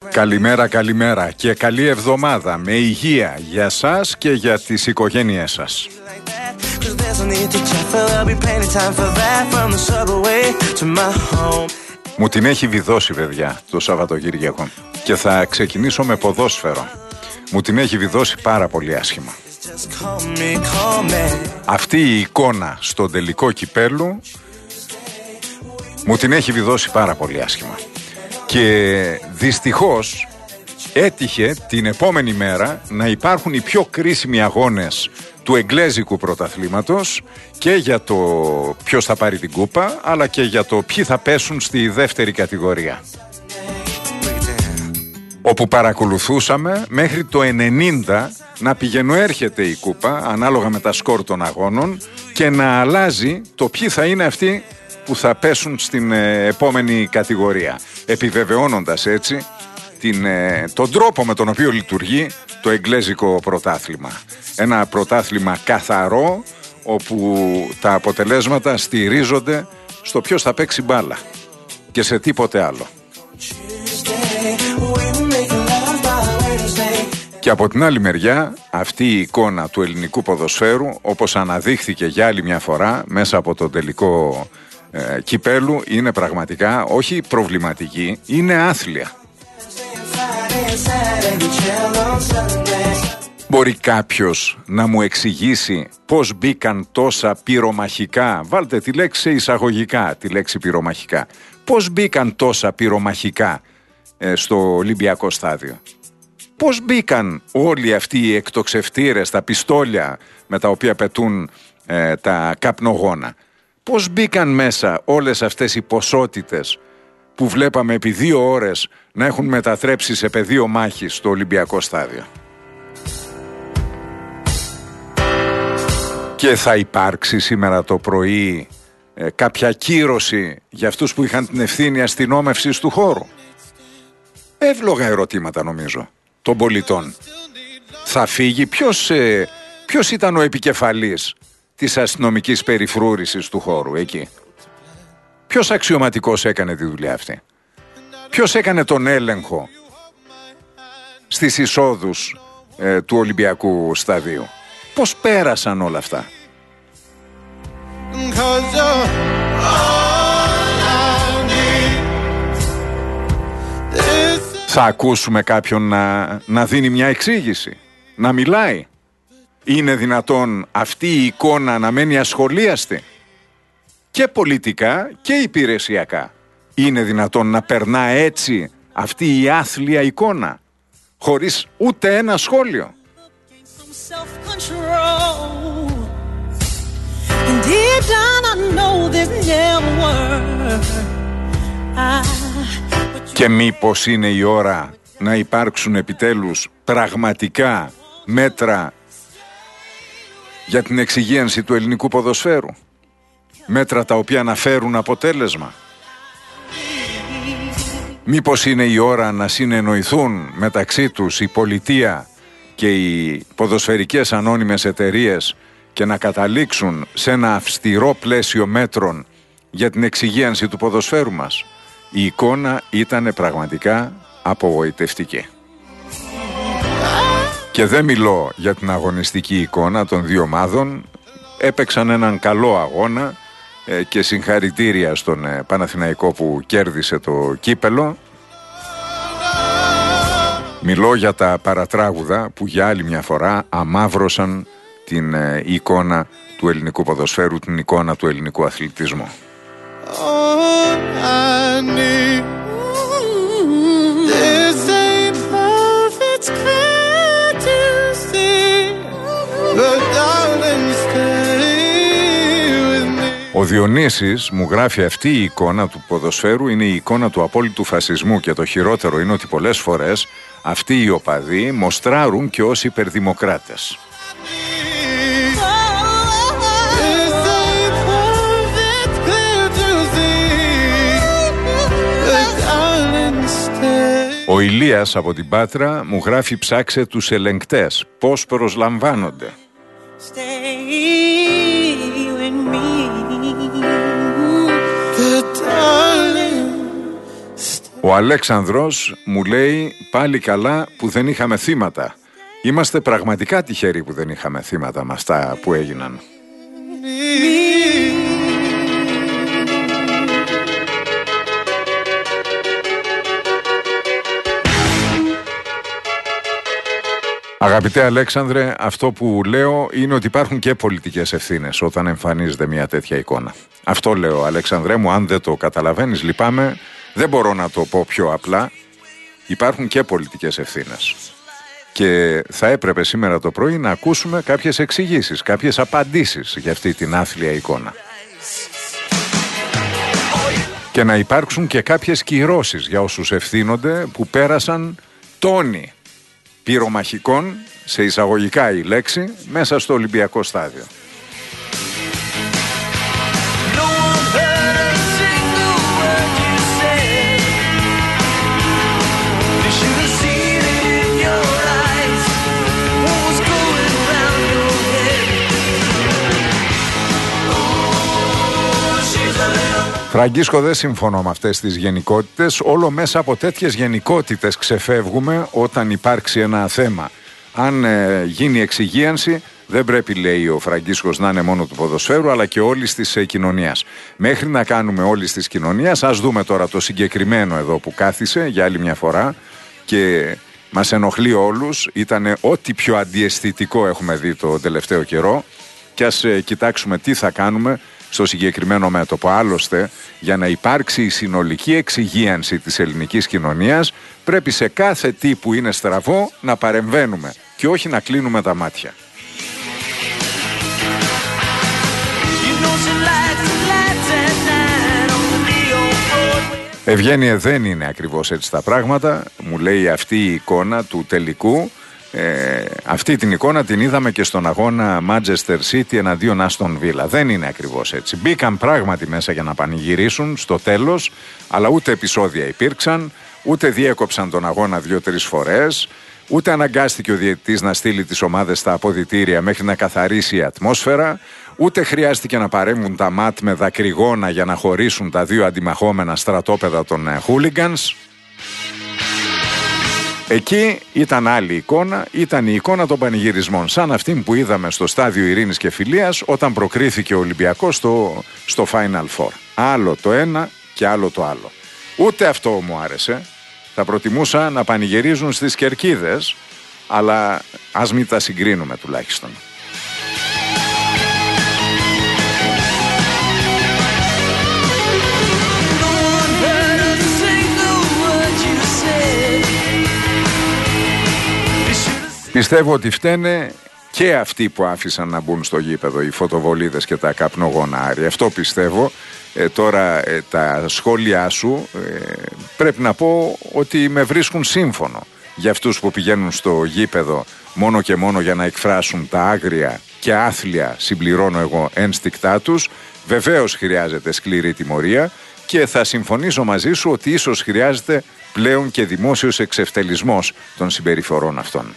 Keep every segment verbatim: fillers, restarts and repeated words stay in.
Καλημέρα, καλημέρα και καλή εβδομάδα με υγεία για σας και για τις οικογένειές σας. Μου την έχει βιδώσει, παιδιά, το Σαββατοκύριακο και θα ξεκινήσω με ποδόσφαιρο. Μου την έχει βιδώσει πάρα πολύ άσχημα. Αυτή η εικόνα στον τελικό κυπέλου μου την έχει βιδώσει πάρα πολύ άσχημα. Και δυστυχώς έτυχε την επόμενη μέρα να υπάρχουν οι πιο κρίσιμοι αγώνες του εγγλέζικου πρωταθλήματος και για το ποιος θα πάρει την κούπα, αλλά και για το ποιοι θα πέσουν στη δεύτερη κατηγορία, όπου παρακολουθούσαμε μέχρι το ενενήντα να πηγαινοέρχεται η κούπα ανάλογα με τα σκορ των αγώνων και να αλλάζει το ποιοι θα είναι αυτοί που θα πέσουν στην ε, επόμενη κατηγορία, επιβεβαιώνοντας έτσι την, ε, τον τρόπο με τον οποίο λειτουργεί το εγγλέζικο πρωτάθλημα. Ένα πρωτάθλημα καθαρό, όπου τα αποτελέσματα στηρίζονται στο ποιος θα παίξει μπάλα και σε τίποτε άλλο. Και από την άλλη μεριά, αυτή η εικόνα του ελληνικού ποδοσφαίρου, όπως αναδείχθηκε για άλλη μια φορά μέσα από τον τελικό ε, κυπέλου, είναι πραγματικά όχι προβληματική, είναι άθλια. Μπορεί κάποιος να μου εξηγήσει πώς μπήκαν τόσα πυρομαχικά, βάλτε τη λέξη σε εισαγωγικά, τη λέξη πυρομαχικά, πώς μπήκαν τόσα πυρομαχικά ε, στο Ολυμπιακό στάδιο? Πώς μπήκαν όλοι αυτοί οι εκτοξευτήρες, τα πιστόλια με τα οποία πετούν ε, τα καπνογόνα? Πώς μπήκαν μέσα όλες αυτές οι ποσότητες που βλέπαμε επί δύο ώρες να έχουν μετατρέψει σε πεδίο μάχης στο Ολυμπιακό στάδιο? Και θα υπάρξει σήμερα το πρωί ε, κάποια κύρωση για αυτούς που είχαν την ευθύνη αστυνόμευσης του χώρου? Εύλογα ερωτήματα νομίζω των πολιτών. Θα φύγει ποιος, ε, ποιος ήταν ο επικεφαλής της αστυνομικής περιφρούρησης του χώρου εκεί? Ποιος αξιωματικός έκανε τη δουλειά αυτή? Ποιος έκανε τον έλεγχο στις εισόδους ε, του Ολυμπιακού σταδίου? Πώς πέρασαν όλα αυτά? Θα ακούσουμε κάποιον να, να δίνει μια εξήγηση, να μιλάει? Είναι δυνατόν αυτή η εικόνα να μένει ασχολίαστη? Και πολιτικά και υπηρεσιακά είναι δυνατόν να περνά έτσι αυτή η άθλια εικόνα χωρίς ούτε ένα σχόλιο? Και μήπως είναι η ώρα να υπάρξουν επιτέλους πραγματικά μέτρα για την εξυγίανση του ελληνικού ποδοσφαίρου? Μέτρα τα οποία να φέρουν αποτέλεσμα? Μήπως είναι η ώρα να συνεννοηθούν μεταξύ τους η πολιτεία και οι ποδοσφαιρικές ανώνυμες εταιρείες και να καταλήξουν σε ένα αυστηρό πλαίσιο μέτρων για την εξυγίανση του ποδοσφαίρου μας? Η εικόνα ήταν πραγματικά απογοητευτική. Και δεν μιλώ για την αγωνιστική εικόνα των δύο ομάδων. Έπαιξαν έναν καλό αγώνα ε, και συγχαρητήρια στον ε, Παναθηναϊκό που κέρδισε το κύπελο. Μιλώ για τα παρατράγουδα που για άλλη μια φορά αμαύρωσαν την ε, εικόνα του ελληνικού ποδοσφαίρου, την εικόνα του ελληνικού αθλητισμού. Ο Διονύσης μου γράφει, αυτή η εικόνα του ποδοσφαίρου είναι η εικόνα του απόλυτου φασισμού και το χειρότερο είναι ότι πολλές φορές αυτοί οι οπαδοί μοστράρουν και ως υπερδημοκράτες. Ο Ηλίας από την Πάτρα μου γράφει, ψάξε τους ελεγκτές, πώς προσλαμβάνονται. Ο Αλέξανδρος μου λέει πάλι καλά που δεν είχαμε θύματα. Είμαστε πραγματικά τυχεροί που δεν είχαμε θύματα με αυτά που έγιναν. Αγαπητέ Αλέξανδρε, αυτό που λέω είναι ότι υπάρχουν και πολιτικές ευθύνες όταν εμφανίζεται μια τέτοια εικόνα. Αυτό λέω, Αλέξανδρε μου, αν δεν το καταλαβαίνεις λυπάμαι, δεν μπορώ να το πω πιο απλά. Υπάρχουν και πολιτικές ευθύνες. Και θα έπρεπε σήμερα το πρωί να ακούσουμε κάποιες εξηγήσεις, κάποιες απαντήσεις για αυτή την άθλια εικόνα. Και να υπάρξουν και κάποιες κυρώσεις για όσους ευθύνονται που πέρασαν τόνοι πυρομαχικών, σε εισαγωγικά η λέξη, μέσα στο Ολυμπιακό στάδιο. Φραγκίσκο, δεν συμφωνώ με αυτές τις γενικότητες. Όλο μέσα από τέτοιες γενικότητες ξεφεύγουμε όταν υπάρξει ένα θέμα. Αν ε, γίνει εξυγίανση, δεν πρέπει, λέει ο Φραγκίσκος, να είναι μόνο του ποδοσφαίρου, αλλά και όλης της ε, κοινωνίας. Μέχρι να κάνουμε όλης της κοινωνίας, ας δούμε τώρα το συγκεκριμένο εδώ που κάθισε για άλλη μια φορά και μας ενοχλεί όλους. Ήταν ό,τι πιο αντιαισθητικό έχουμε δει το τελευταίο καιρό. Και ας ε, κοιτάξουμε τι θα κάνουμε στο συγκεκριμένο μέτωπο. Άλλωστε, για να υπάρξει η συνολική εξυγίανση της ελληνικής κοινωνίας, πρέπει σε κάθε τι που είναι στραβό να παρεμβαίνουμε και όχι να κλείνουμε τα μάτια. Ευγένεια, δεν είναι ακριβώς έτσι τα πράγματα. Μου λέει αυτή η εικόνα του τελικού. Ε, αυτή την εικόνα την είδαμε και στον αγώνα Manchester City εναντίον Aston Villa. Δεν είναι ακριβώς έτσι. Μπήκαν πράγματι μέσα για να πανηγυρίσουν στο τέλος, αλλά ούτε επεισόδια υπήρξαν, ούτε διέκοψαν τον αγώνα δύο-τρεις φορές, ούτε αναγκάστηκε ο διαιτητής να στείλει τις ομάδες στα αποδυτήρια μέχρι να καθαρίσει η ατμόσφαιρα, ούτε χρειάστηκε να παρέμβουν τα ΜΑΤ με δακρυγόνα για να χωρίσουν τα δύο αντιμαχόμενα στρατόπεδα των hooligans. Εκεί ήταν άλλη εικόνα, ήταν η εικόνα των πανηγυρισμών, σαν αυτή που είδαμε στο στάδιο Ειρήνης και Φιλίας όταν προκρίθηκε ο Ολυμπιακός στο, στο Final Four. Άλλο το ένα και άλλο το άλλο. Ούτε αυτό μου άρεσε. Θα προτιμούσα να πανηγυρίζουν στις κερκίδες, αλλά ας μην τα συγκρίνουμε τουλάχιστον. Πιστεύω ότι φταίνε και αυτοί που άφησαν να μπουν στο γήπεδο, οι φωτοβολίδες και τα καπνογονάρια. Αυτό πιστεύω. Ε, τώρα ε, τα σχόλιά σου ε, πρέπει να πω ότι με βρίσκουν σύμφωνο για αυτούς που πηγαίνουν στο γήπεδο μόνο και μόνο για να εκφράσουν τα άγρια και άθλια, συμπληρώνω εγώ, ένστικτά τους. Βεβαίως χρειάζεται σκληρή τιμωρία και θα συμφωνήσω μαζί σου ότι ίσως χρειάζεται πλέον και δημόσιος εξευτελισμός των συμπεριφορών αυτών.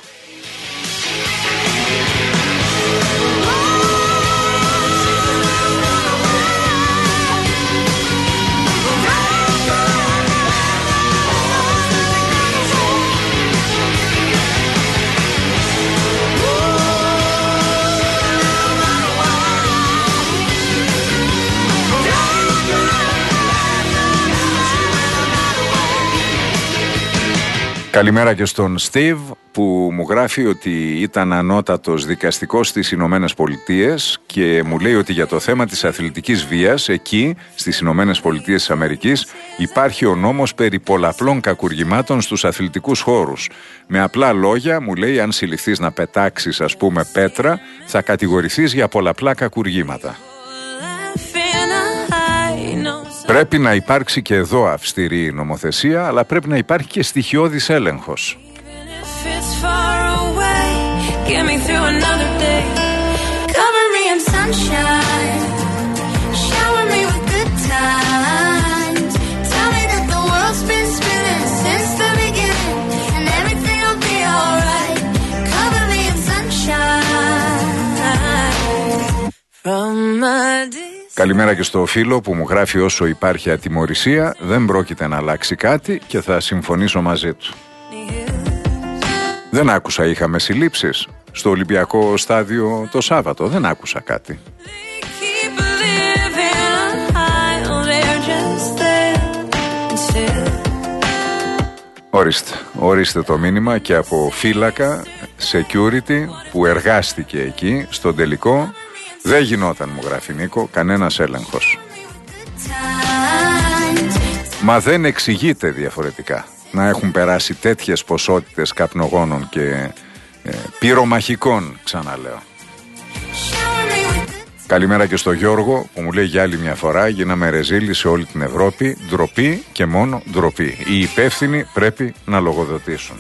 Καλημέρα και στον Στίβ που μου γράφει ότι ήταν ανώτατος δικαστικός στις Ηνωμένες Πολιτείες και μου λέει ότι για το θέμα της αθλητικής βίας εκεί στις Ηνωμένες Πολιτείες της Αμερικής υπάρχει ο νόμος περί πολλαπλών κακουργημάτων στους αθλητικούς χώρους. Με απλά λόγια μου λέει, αν συλληφθείς να πετάξεις ας πούμε πέτρα θα κατηγορηθείς για πολλαπλά κακουργήματα. Πρέπει να υπάρξει και εδώ αυστηρή νομοθεσία, αλλά πρέπει να υπάρχει και στοιχειώδης έλεγχος. From a Καλημέρα και στο φίλο που μου γράφει: όσο υπάρχει ατιμωρησία δεν πρόκειται να αλλάξει κάτι και θα συμφωνήσω μαζί του. Δεν άκουσα, είχαμε συλλήψεις στο Ολυμπιακό στάδιο το Σάββατο. Δεν άκουσα κάτι. Ορίστε, ορίστε το μήνυμα και από φύλακα security που εργάστηκε εκεί στον τελικό. Δεν γινόταν, μου γράφει Νίκο, κανένας έλεγχος. Μα δεν εξηγείται διαφορετικά να έχουν περάσει τέτοιες ποσότητες καπνογόνων και ε, πυρομαχικών, ξαναλέω. Καλημέρα και στο Γιώργο που μου λέει για άλλη μια φορά: γίναμε ρεζίλοι σε όλη την Ευρώπη. Ντροπή και μόνο ντροπή. Οι υπεύθυνοι πρέπει να λογοδοτήσουν.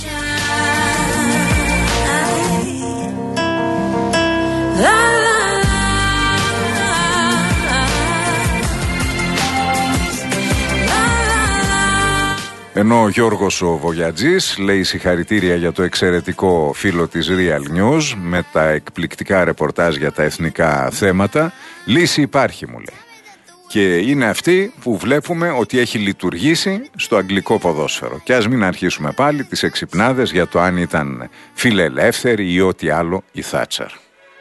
Ενώ ο Γιώργος ο Βογιατζής λέει συγχαρητήρια για το εξαιρετικό φύλλο της Real News με τα εκπληκτικά ρεπορτάζ για τα εθνικά θέματα. Λύση υπάρχει, μου λέει. Και είναι αυτή που βλέπουμε ότι έχει λειτουργήσει στο αγγλικό ποδόσφαιρο. Και ας μην αρχίσουμε πάλι τις εξυπνάδες για το αν ήταν φιλελεύθερη ή ό,τι άλλο η Θάτσερ.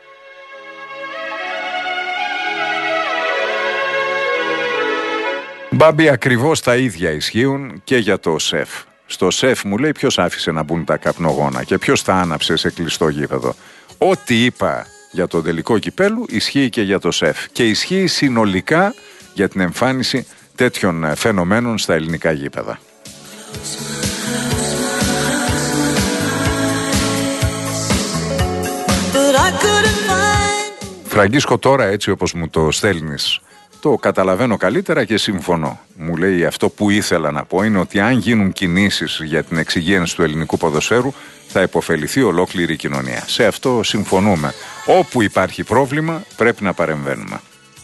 Μπάμπη, ακριβώς τα ίδια ισχύουν και για το ΣΕΦ. Στο ΣΕΦ, μου λέει, ποιος άφησε να μπουν τα καπνογόνα και ποιος τα άναψε σε κλειστό γήπεδο. Ό,τι είπα για το τελικό κυπέλου ισχύει και για το ΣΕΦ. Και ισχύει συνολικά για την εμφάνιση τέτοιων φαινομένων στα ελληνικά γήπεδα. Φραγκίσκο, τώρα έτσι όπως μου το στέλνεις, το καταλαβαίνω καλύτερα και συμφωνώ. Μου λέει αυτό που ήθελα να πω είναι ότι αν γίνουν κινήσεις για την εξυγίανση του ελληνικού ποδοσφαίρου θα υποφεληθεί ολόκληρη η κοινωνία. Σε αυτό συμφωνούμε. Όπου υπάρχει πρόβλημα πρέπει να παρεμβαίνουμε.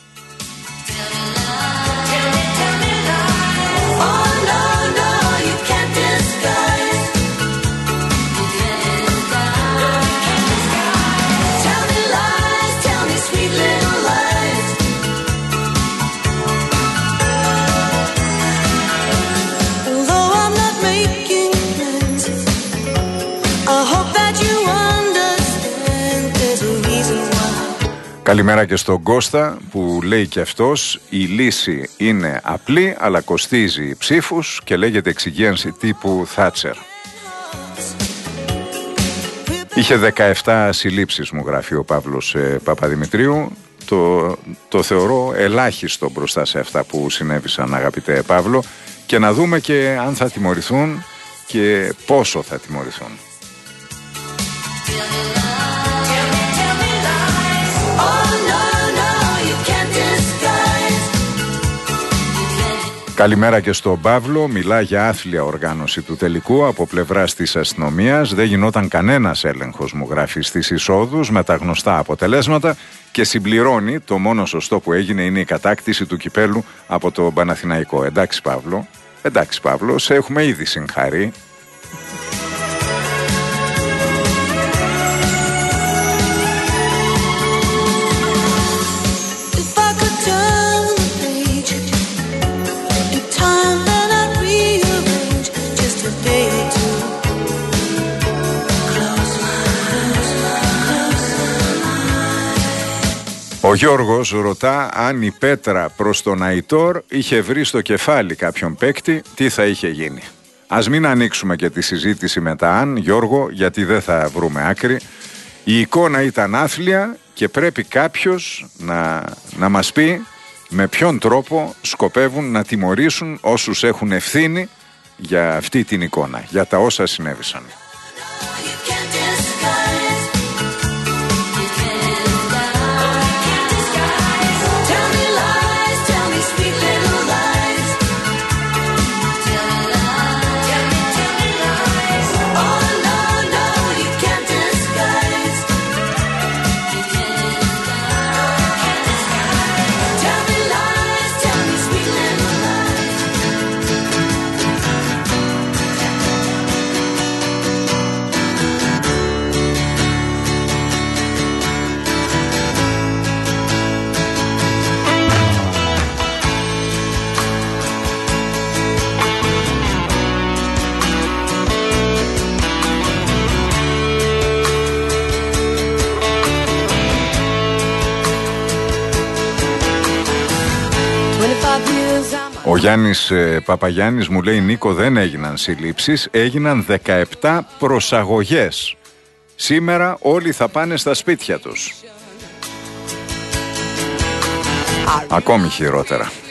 Καλημέρα και στον Κώστα που λέει και αυτός: η λύση είναι απλή αλλά κοστίζει ψήφους και λέγεται εξυγίανση τύπου Θάτσερ. Είχε δεκαεπτά συλλήψεις, μου γράφει ο Παύλος ε, Παπαδημητρίου. Το, το θεωρώ ελάχιστο μπροστά σε αυτά που συνέβησαν, αγαπητέ Παύλο, και να δούμε και αν θα τιμωρηθούν και πόσο θα τιμωρηθούν. Καλημέρα και στον Παύλο. Μιλά για άθλια οργάνωση του τελικού από πλευράς της αστυνομίας. Δεν γινόταν κανένας έλεγχος, μου γράφει, στις εισόδους με τα γνωστά αποτελέσματα και συμπληρώνει: το μόνο σωστό που έγινε είναι η κατάκτηση του κυπέλου από το Παναθηναϊκό. Εντάξει Παύλο, εντάξει Παύλο, σε έχουμε ήδη συγχαρεί. Ο Γιώργος ρωτά αν η πέτρα προς τον Αϊτόρ είχε βρει στο κεφάλι κάποιον παίκτη, τι θα είχε γίνει. Ας μην ανοίξουμε και τη συζήτηση με τα αν, Γιώργο, γιατί δεν θα βρούμε άκρη. Η εικόνα ήταν άθλια και πρέπει κάποιος να, να μας πει με ποιον τρόπο σκοπεύουν να τιμωρήσουν όσους έχουν ευθύνη για αυτή την εικόνα, για τα όσα συνέβησαν. Ο Γιάννης ε, Παπαγιάννης μου λέει, Νίκο, δεν έγιναν συλλήψεις, έγιναν δεκαεπτά προσαγωγές. Σήμερα όλοι θα πάνε στα σπίτια τους. Ακόμη χειρότερα.